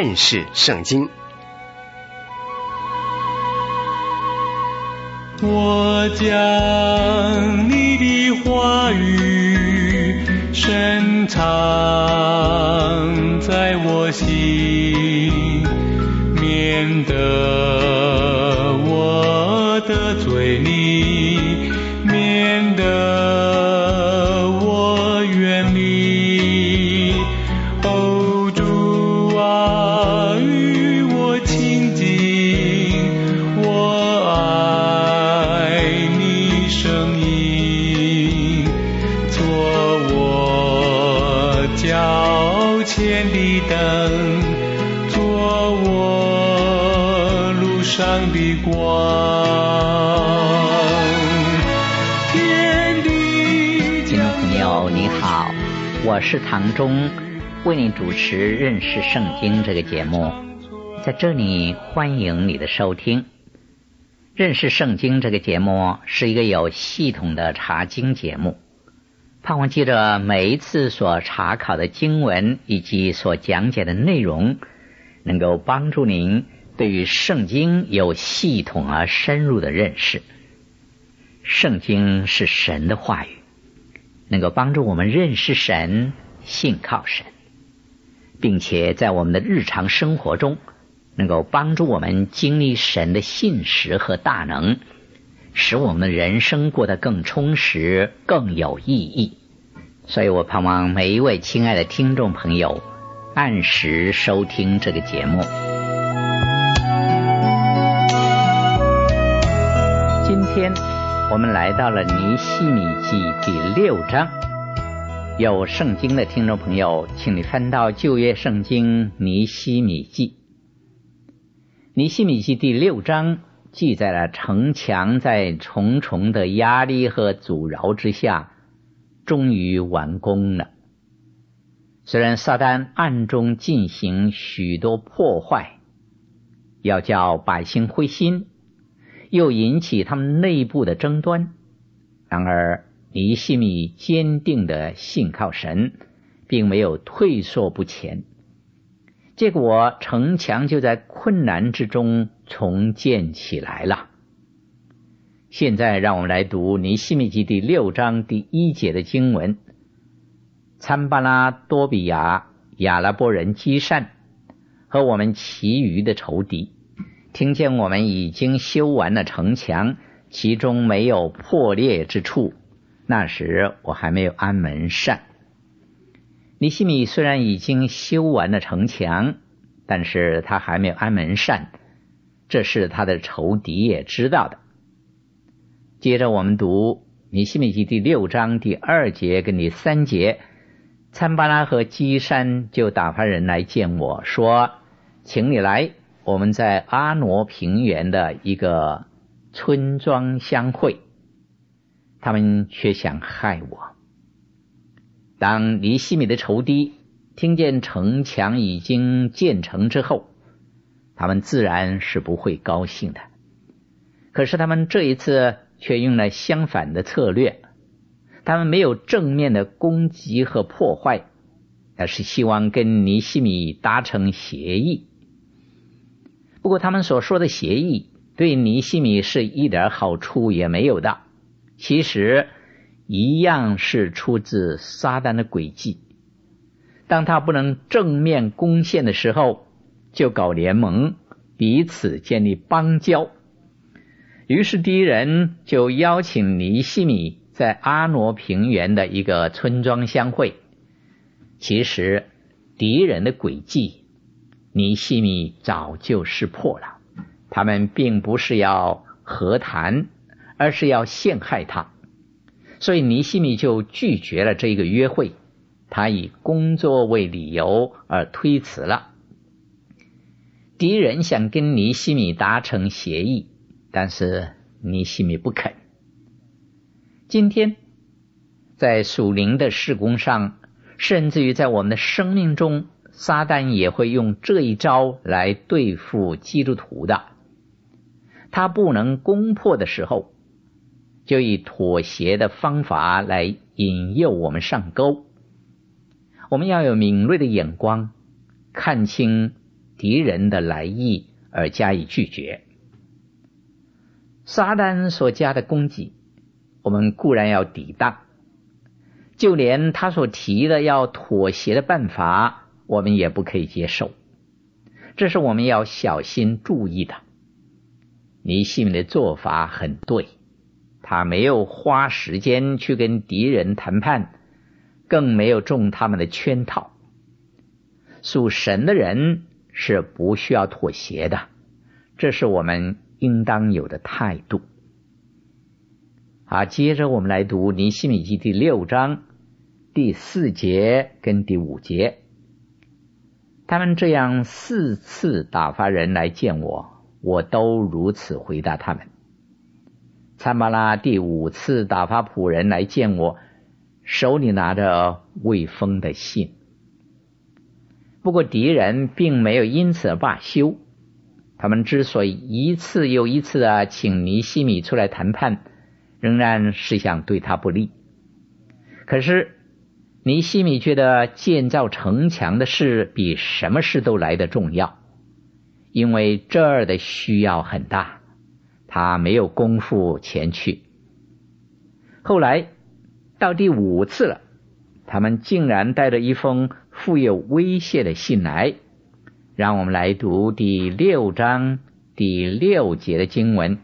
认识圣经。 我将你的话语深藏在我心，免得我得罪你，免得我远离。哦，主啊，与我亲近，我爱你声音，做我脚前的灯，做我路上的光。 听众朋友你好，我是唐忠，为你主持认识圣经这个节目。在这里欢迎你的收听。认识圣经这个节目是一个有系统的查经节目，盼望记着每一次所查考的经文以及所讲解的内容，能够帮助您对于圣经有系统而深入的认识。圣经是神的话语，能够帮助我们认识神，信靠神，并且在我们的日常生活中能够帮助我们经历神的信实和大能，使我们的人生过得更充实，更有意义。所以我盼望每一位亲爱的听众朋友按时收听这个节目。今天我们来到了尼希米记第6章，有圣经的听众朋友，请你翻到旧约圣经尼希米记。尼希米记第6章记载了城墙在重重的压力和阻挠之下终于完工了。虽然撒旦暗中进行许多破坏，要叫百姓灰心，又引起他们内部的争端，然而尼希米坚定地信靠神，并没有退缩不前。结果城墙就在困难之中重建起来了。现在让我们来读尼希米记第6章第1节的经文。参巴拉、多比亚、亚拉伯人基善和我们其余的仇敌，听见我们已经修完了城墙，其中没有破裂之处，那时我还没有安门扇。尼希米虽然已经修完了城墙，但是他还没有安门扇，这是他的仇敌也知道的。接着我们读尼希米记第6章第2节跟第3节。参巴拉和基珊就打发人来见我，说请你来，我们在阿挪平原的一个村庄相会。他们却想害我。当尼希米的仇敌听见城墙已经建成之后，他们自然是不会高兴的。可是他们这一次却用了相反的策略，他们没有正面的攻击和破坏，而是希望跟尼希米达成协议。不过他们所说的协议对尼希米是一点好处也没有的，其实一样是出自撒旦的诡计。当他不能正面攻陷的时候，就搞联盟，彼此建立邦交。于是敌人就邀请尼希米在阿挪平原的一个村庄相会。其实敌人的诡计尼希米早就识破了，他们并不是要和谈，而是要陷害他。所以尼希米就拒绝了这个约会，他以工作为理由而推辞了。敌人想跟尼希米达成协议，但是尼希米不肯。今天在属灵的事工上，甚至于在我们的生命中，撒旦也会用这一招来对付基督徒的。他不能攻破的时候，就以妥协的方法来引诱我们上钩。我们要有敏锐的眼光，看清敌人的来意而加以拒绝。撒旦所加的攻击，我们固然要抵挡，就连他所提的要妥协的办法，我们也不可以接受。这是我们要小心注意的。尼希米的做法很对，他没有花时间去跟敌人谈判，更没有中他们的圈套。属神的人是不需要妥协的，这是我们应当有的态度。好，接着我们来读尼希米记第6章第4节跟第5节。他们这样4次打发人来见我，我都如此回答他们。参巴拉第5次打发仆人来见我，手里拿着未封的信。不过敌人并没有因此而罢休，他们之所以一次又一次的请尼希米出来谈判，仍然是想对他不利。可是尼希米觉得建造城墙的事比什么事都来得重要，因为这儿的需要很大，他没有功夫前去。后来到第5次了，他们竟然带着一封富有威胁的信来。让我们来读第6章第6节的经文。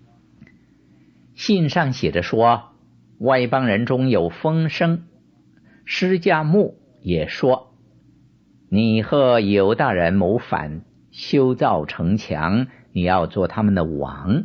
信上写着说，外邦人中有风声，施迦木也说，你和犹大人谋反，修造城墙，你要做他们的王。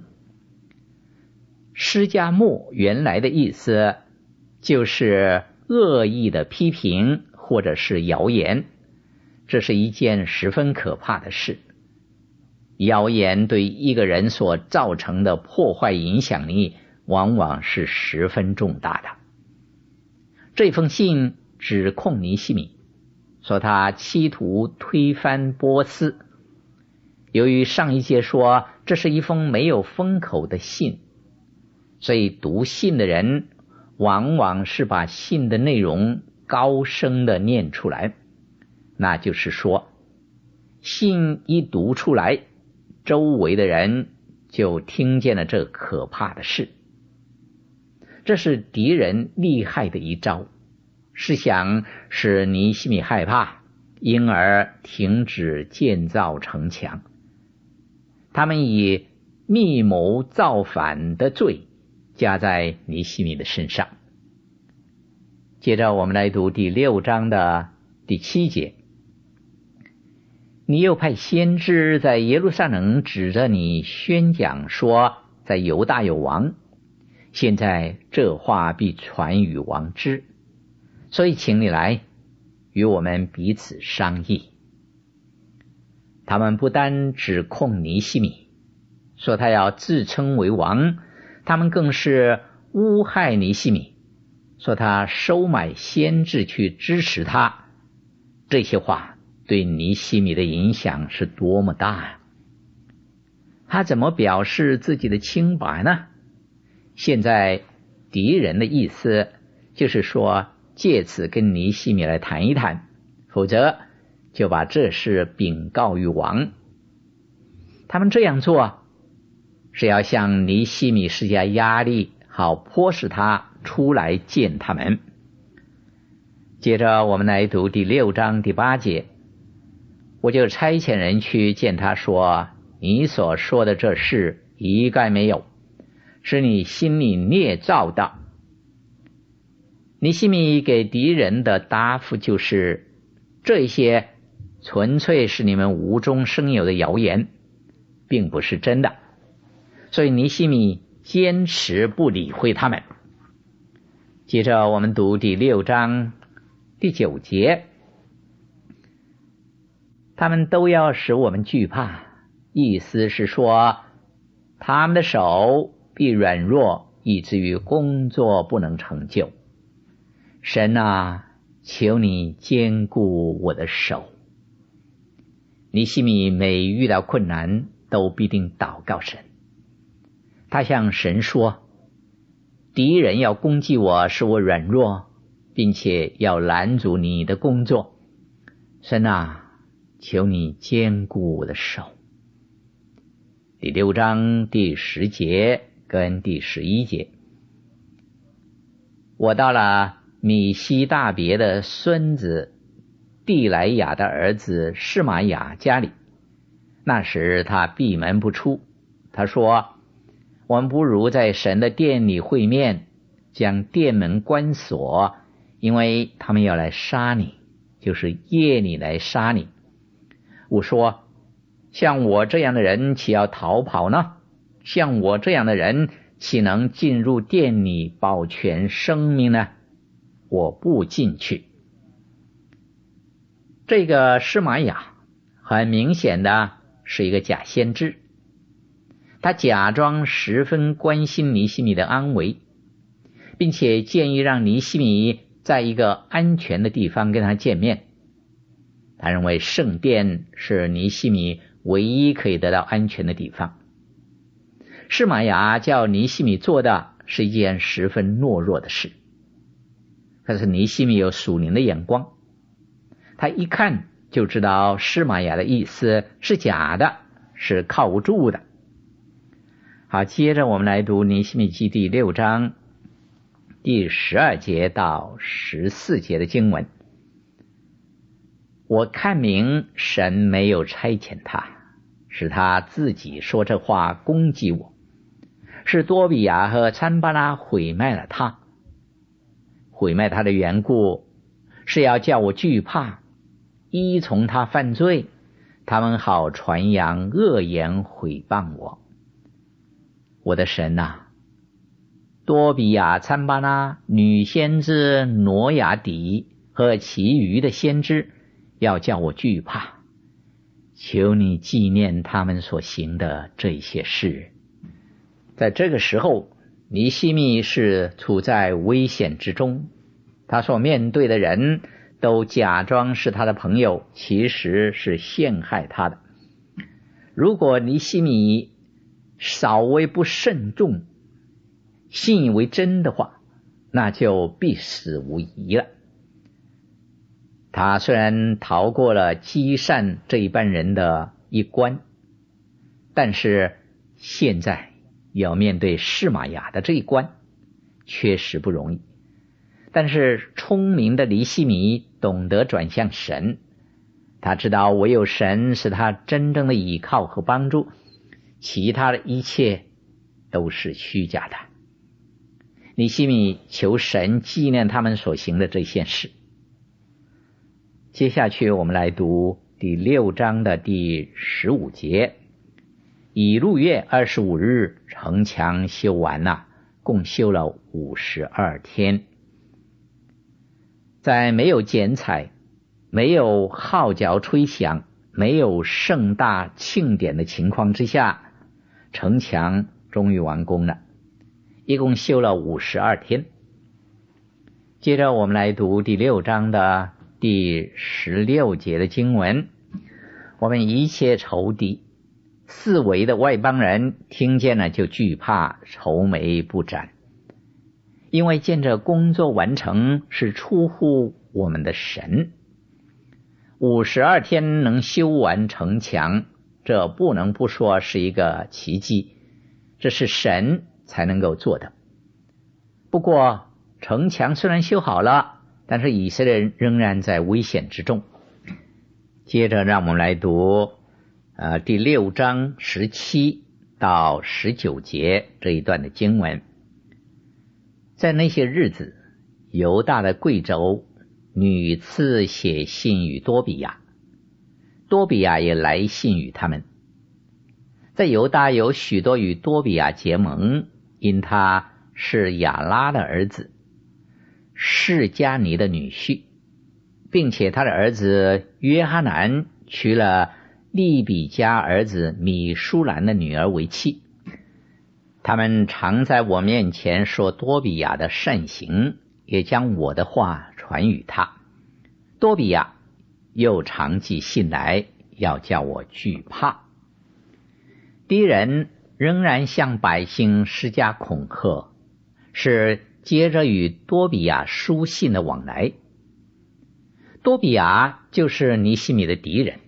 施迦木原来的意思就是恶意的批评或者是谣言，这是一件十分可怕的事。谣言对一个人所造成的破坏影响力往往是十分重大的。这封信指控尼希米，说他企图推翻波斯。由于上一节说这是一封没有封口的信，所以读信的人往往是把信的内容高声的念出来。那就是说，信一读出来，周围的人就听见了这可怕的事。这是敌人厉害的一招，是想使尼希米害怕，因而停止建造城墙。他们以密谋造反的罪加在尼希米的身上。接着我们来读第6章的第7节。你又派先知在耶路撒冷指着你宣讲说，在犹大有王，现在这话必传与王知，所以请你来与我们彼此商议。他们不单指控尼希米，说他要自称为王，他们更是诬害尼希米，说他收买先知去支持他。这些话对尼希米的影响是多么大啊！他怎么表示自己的清白呢？现在敌人的意思就是说，借此跟尼希米来谈一谈，否则就把这事禀告于王。他们这样做是要向尼希米施加压力，好迫使他出来见他们。接着我们来读第6章第8节。我就差遣人去见他说，你所说的这事一概没有，是你心里捏造的。尼希米给敌人的答复就是，这些纯粹是你们无中生有的谣言，并不是真的。所以尼希米坚持不理会他们。接着我们读第6章第9节。他们都要使我们惧怕，意思是说，他们的手必软弱，以至于工作不能成就。神啊，求你坚固我的手。尼希米每遇到困难都必定祷告神，他向神说，敌人要攻击我，使我软弱，并且要拦阻你的工作。神啊， 求你坚固我的手。第6章第10节跟第11节，我到了米西大别的孙子地莱雅的儿子示玛雅家里，那时他闭门不出。他说，我们不如在神的殿里会面，将殿门关锁，因为他们要来杀你，就是夜里来杀你。我说，像我这样的人岂要逃跑呢？像我这样的人岂能进入殿里保全生命呢？我不进去。这个示玛雅很明显的是一个假先知，他假装十分关心尼希米的安危，并且建议让尼希米在一个安全的地方跟他见面。他认为圣殿是尼希米唯一可以得到安全的地方。示玛雅叫尼希米做的是一件十分懦弱的事，可是尼希米有属灵的眼光，他一看就知道示玛雅的意思是假的，是靠不住的。好，接着我们来读尼希米记第6章第12节到14节的经文。我看明神没有差遣他，使他自己说这话攻击我，是多比亚和参巴拉毁卖了他。毁卖他的缘故，是要叫我惧怕，依从他犯罪，他们好传扬恶言毁谤我。我的神啊，多比亚、参巴拉、女先知挪亚底和其余的先知要叫我惧怕，求你纪念他们所行的这些事。在这个时候，尼希米是处在危险之中，他所面对的人都假装是他的朋友，其实是陷害他的。如果尼希米稍微不慎重，信以为真的话，那就必死无疑了。他虽然逃过了基善这一般人的一关，但是现在要面对示玛雅的这一关，确实不容易。但是聪明的尼希米懂得转向神，他知道唯有神是他真正的依靠和帮助，其他的一切都是虚假的。尼希米求神纪念他们所行的这件事。接下去我们来读第6章的第15节。以路月25日，城墙修完了，共修了52天。在没有剪彩、没有号角吹响、没有盛大庆典的情况之下，城墙终于完工了，一共修了52天。接着我们来读第6章的第16节的经文。我们一切仇敌、四围的外邦人听见了就惧怕，愁眉不展，因为见着工作完成是出乎我们的神。52天能修完城墙，这不能不说是一个奇迹，这是神才能够做的。不过城墙虽然修好了，但是以色列人仍然在危险之中。接着让我们来读第6章17到19节这一段的经文。在那些日子，犹大的贵妯屡次写信与多比亚，多比亚也来信与他们。在犹大有许多与多比亚结盟，因他是亚拉的儿子，示迦尼的女婿，并且他的儿子约哈南娶了利比家儿子米舒兰的女儿为妻。他们常在我面前说多比亚的善行，也将我的话传与他。多比亚又常寄信来，要叫我惧怕。敌人仍然向百姓施加恐吓，是接着与多比亚书信的往来。多比亚就是尼希米的敌人，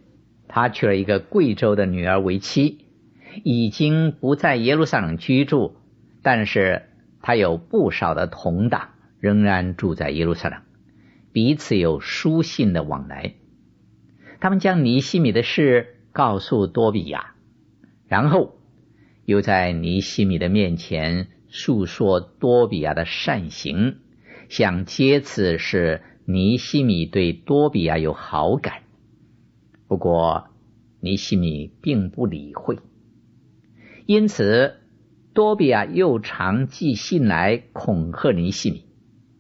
他娶了一个贵州的女儿为妻，已经不在耶路撒冷居住，但是他有不少的同党仍然住在耶路撒冷，彼此有书信的往来。他们将尼希米的事告诉多比亚，然后又在尼希米的面前述说多比亚的善行，想借此使尼希米对多比亚有好感。不过尼希米并不理会，因此多比亚又常寄信来恐吓尼希米。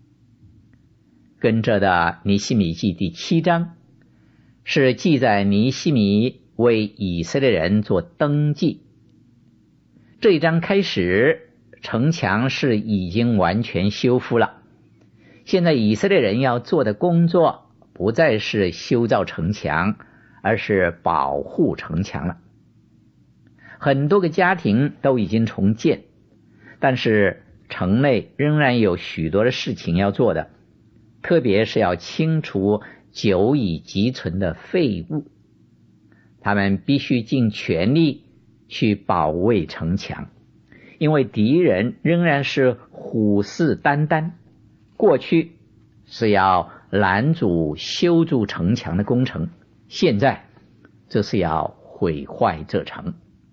跟着的尼希米记第7章是记载尼希米为以色列人做登记。这一章开始，城墙是已经完全修复了，现在以色列人要做的工作不再是修造城墙，而是保护城墙了。很多个家庭都已经重建，但是城内仍然有许多的事情要做的，特别是要清除久已积存的废物。他们必须尽全力去保卫城墙，因为敌人仍然是虎视眈眈。过去是要拦阻修筑城墙的工程，现在这是要毁坏这城。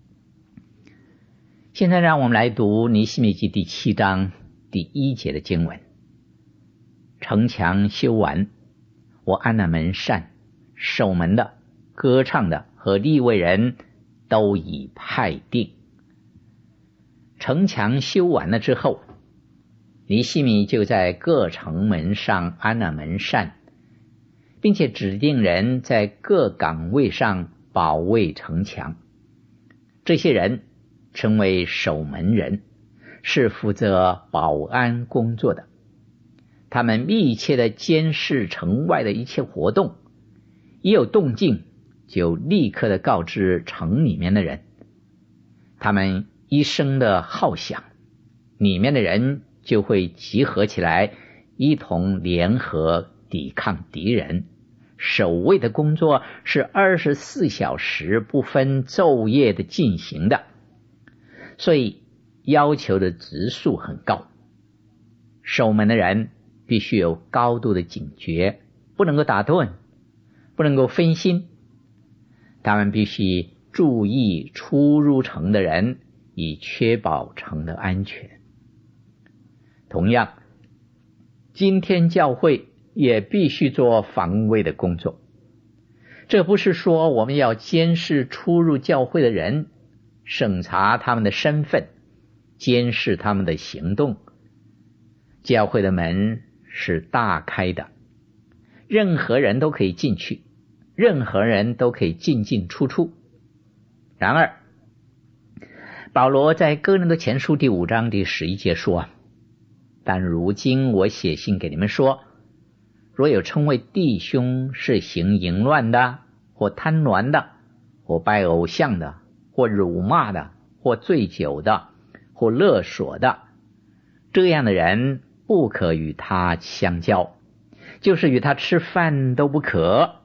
现在让我们来读尼希米记第7章第1节的经文。城墙修完，我按了门扇，守门的、歌唱的和利未人都已派定。城墙修完了之后，尼希米就在各城门上安了门扇，并且指定人在各岗位上保卫城墙。这些人称为守门人，是负责保安工作的。他们密切地监视城外的一切活动，一有动静就立刻地告知城里面的人。他们一声的号响，里面的人就会集合起来，一同联合抵抗敌人。守卫的工作是24小时不分昼夜的进行的，所以要求的质素很高。守门的人必须有高度的警觉，不能够打盹，不能够分心。他们必须注意出入城的人，以确保城的安全。同样，今天教会也必须做防卫的工作。这不是说我们要监视出入教会的人，审查他们的身份，监视他们的行动。教会的门是大开的，任何人都可以进去，任何人都可以进进出出。然而保罗在哥林多前书第5章第11节说，但如今我写信给你们说，若有称为弟兄是行淫乱的，或贪婪的，或拜偶像的，或辱骂的，或醉酒的，或勒索的，这样的人不可与他相交，就是与他吃饭都不可。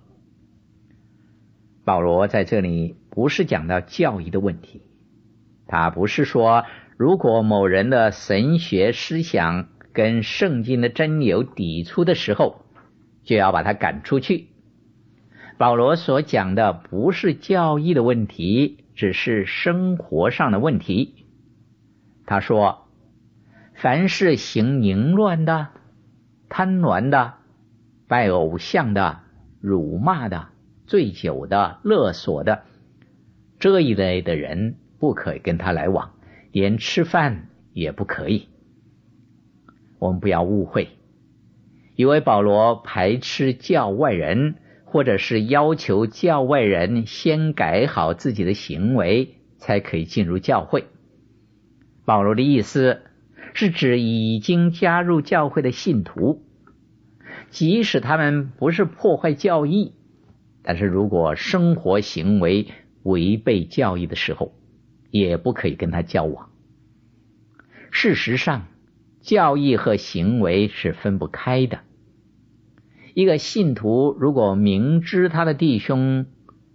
保罗在这里不是讲到教义的问题，他不是说如果某人的神学思想跟圣经的真理有抵触的时候，就要把他赶出去。保罗所讲的不是教义的问题，只是生活上的问题。他说，凡是行淫乱的、贪婪的、拜偶像的、辱骂的、醉酒的、勒索的，这一类的人不可以跟他来往，连吃饭也不可以。我们不要误会，以为保罗排斥教外人，或者是要求教外人先改好自己的行为才可以进入教会。保罗的意思是指已经加入教会的信徒，即使他们不是破坏教义，但是如果生活行为违背教义的时候，也不可以跟他交往。事实上，教义和行为是分不开的。一个信徒如果明知他的弟兄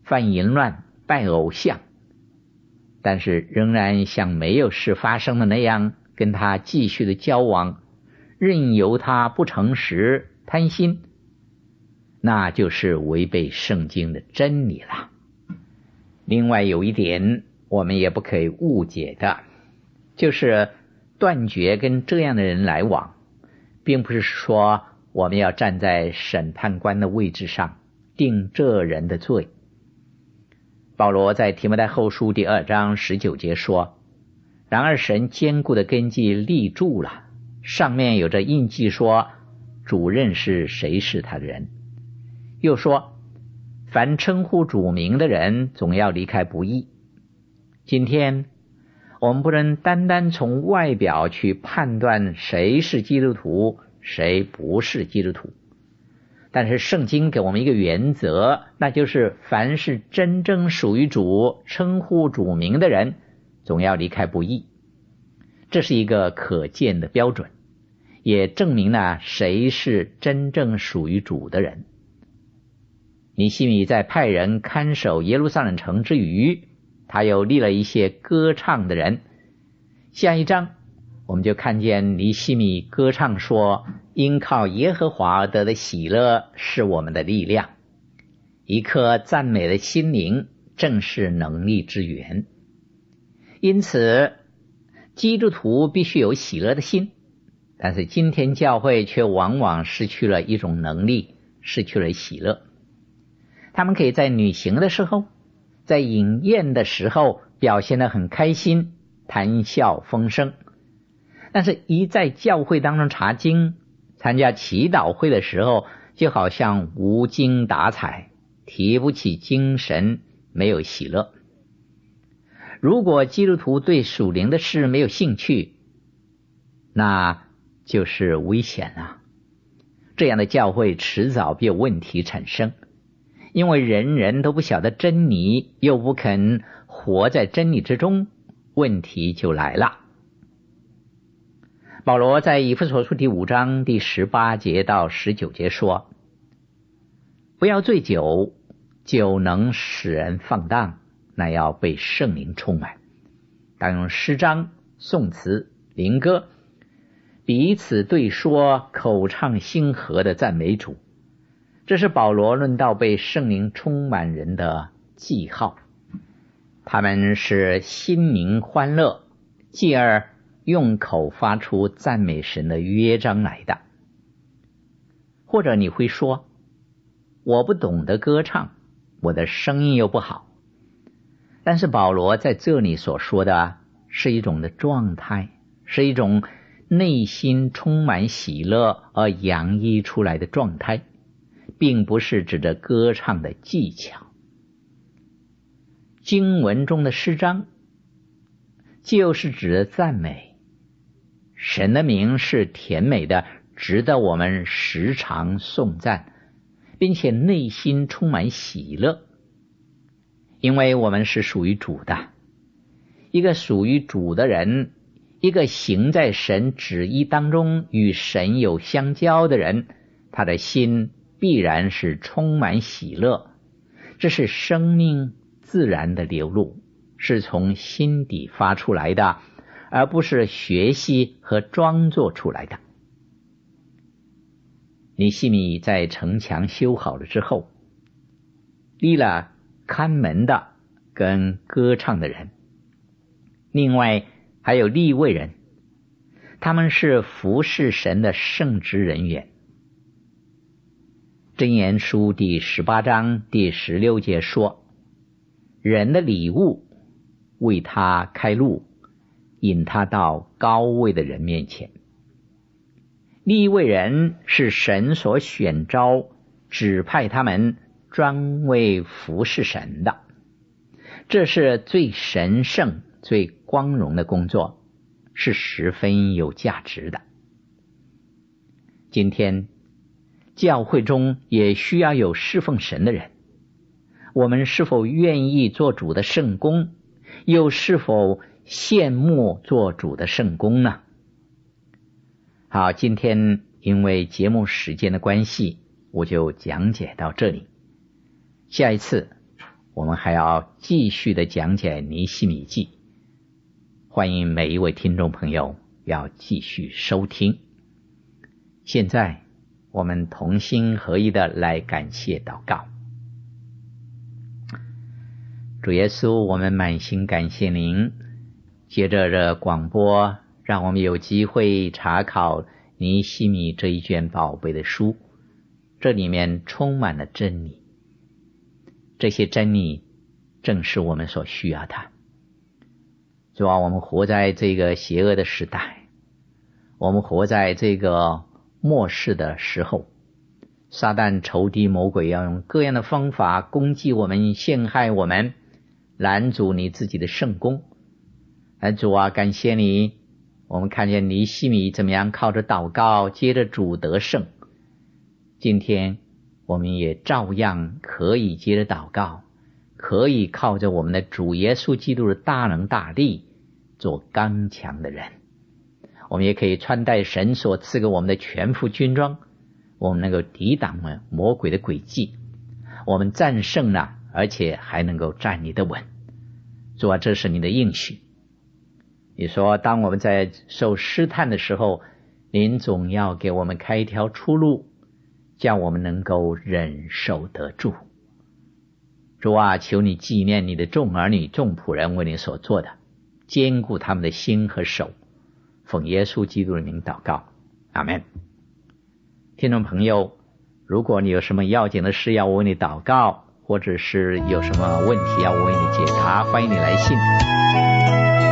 犯淫乱、拜偶像，但是仍然像没有事发生的那样跟他继续的交往，任由他不诚实、贪心，那就是违背圣经的真理了。另外有一点我们也不可以误解的，就是断绝跟这样的人来往，并不是说我们要站在审判官的位置上定这人的罪。保罗在提摩太后书第2章19节说，然而神坚固的根基立住了，上面有着印记说主认识谁是他的人。又说凡称呼主名的人总要离开不义。今天我们不能单单从外表去判断谁是基督徒谁不是基督徒，但是圣经给我们一个原则，那就是凡是真正属于主称呼主名的人总要离开不义。这是一个可见的标准，也证明了谁是真正属于主的人。尼希米在派人看守耶路撒冷城之余，他又立了一些歌唱的人。下一章我们就看见尼希米歌唱说，因靠耶和华而得的喜乐是我们的力量，一颗赞美的心灵正是能力之源。因此基督徒必须有喜乐的心，但是今天教会却往往失去了一种能力，失去了喜乐。他们可以在旅行的时候，在饮宴的时候表现得很开心，谈笑风生，但是一在教会当中查经、参加祈祷会的时候，就好像无精打采，提不起精神，没有喜乐。如果基督徒对属灵的事没有兴趣，那就是危险了。这样的教会迟早必有问题产生，因为人人都不晓得真理，又不肯活在真理之中，问题就来了。保罗在以弗所书第5章第18节到19节说，不要醉酒，酒能使人放荡，那要被圣灵充满，当用诗章、颂词、灵歌彼此对说，口唱心和的赞美主。这是保罗论到被圣灵充满人的记号，他们是心灵欢乐，继而用口发出赞美神的约章来的。或者你会说，我不懂得歌唱，我的声音又不好。但是保罗在这里所说的是一种的状态，是一种内心充满喜乐而洋溢出来的状态，并不是指着歌唱的技巧。经文中的诗章就是指着赞美，神的名是甜美的，值得我们时常颂赞，并且内心充满喜乐，因为我们是属于主的。一个属于主的人，一个行在神旨意当中与神有相交的人，他的心必然是充满喜乐，这是生命自然的流露，是从心底发出来的，而不是学习和装作出来的。尼希米在城墙修好了之后，立了看门的跟歌唱的人，另外还有利未人，他们是服侍神的圣职人员。箴言书第18章第16节说，人的礼物为他开路，引他到高位的人面前。利未人是神所选召，指派他们专为服侍神的，这是最神圣最光荣的工作，是十分有价值的。今天教会中也需要有侍奉神的人，我们是否愿意做主的圣工，又是否羡慕做主的圣工呢？好，今天因为节目时间的关系，我就讲解到这里。下一次我们还要继续的讲解尼希米记，欢迎每一位听众朋友要继续收听。现在我们同心合一的来感谢祷告。主耶稣，我们满心感谢您，接着这广播，让我们有机会查考尼希米这一卷宝贝的书，这里面充满了真理，这些真理正是我们所需要的。主啊，我们活在这个邪恶的时代，我们活在这个末世的时候，撒旦仇敌魔鬼要用各样的方法攻击我们，陷害我们，拦阻你自己的圣工。主啊，感谢你，我们看见尼希米怎么样靠着祷告接着主得胜，今天我们也照样可以接着祷告，可以靠着我们的主耶稣基督的大能大力做刚强的人。我们也可以穿戴神所赐给我们的全副军装，我们能够抵挡魔鬼的诡计，我们战胜了，而且还能够站立得稳。主啊，这是你的应许。你说当我们在受试探的时候，您总要给我们开一条出路，叫我们能够忍受得住。主啊，求你纪念你的众儿女众仆人为你所做的，坚固他们的心和手，奉耶稣基督的名祷告，阿们。听众朋友，如果你有什么要紧的事要我为你祷告，或者是有什么问题要我为你解答，欢迎你来信。